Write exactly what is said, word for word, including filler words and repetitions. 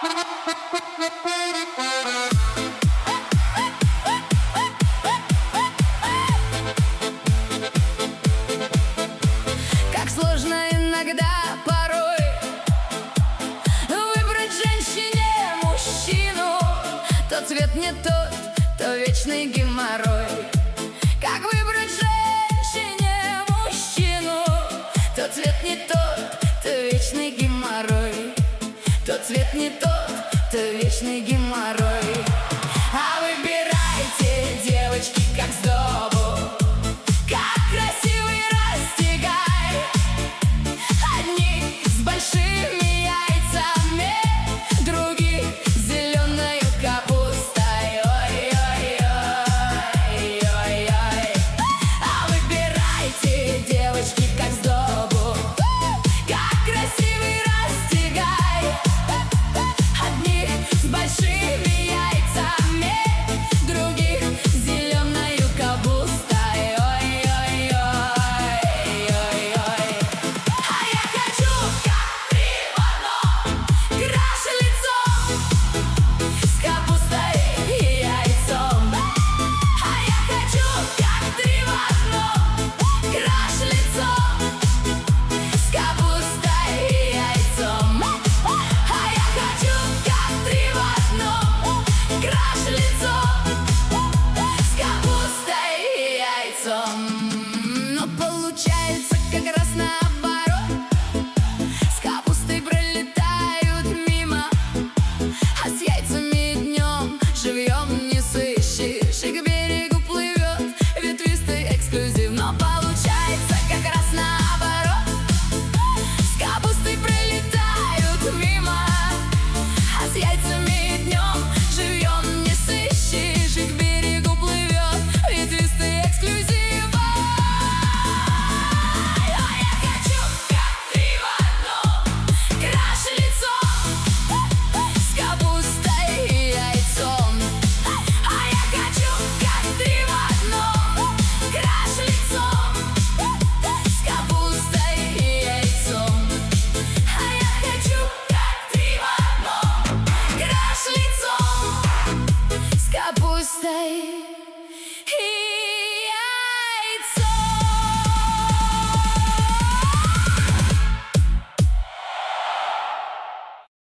Как сложно иногда порой выбрать женщине мужчину. То цвет не тот, то вечный геморрой. Как выбрать женщине мужчину? То цвет не тот, то вечный геморрой. То цвет не тот, то вечный геморрой. А выбирайте, девочки, как сдобу, как красивый растягай. Одни с большими яйцами, других с зеленой капустой. Ой-ой-ой-ой-ой. А выбирайте, девочки, как сдобу, как красивый растягай. Одних с большими яйцами, других с зеленой капустой. Ой-ой-ой-ой-ой. А я хочу как три в одном, краше лицом с капустой и яйцом. А я хочу как три в одном, краше лицом с капустой и яйцом. А я хочу как три в одном, краше лицом с капустой и яйцом. Но получается как раз наоборот. С капустой пролетают мимо, а с яйцами днем живьем не сыщешь. И к берегу плывет ветвистый эксклюзив. Но получается как раз наоборот. С капустой пролетают мимо, а с яйцами днем живьем не сыщешь. И к берегу плывет ветвистый эксклюзив. Ой, а я хочу как три в одном, краше лицом с капустой и яйцом. А я хочу как три в одном, краше лицом с капустой и яйцом. А я хочу как три в одном, краше лицом с капустой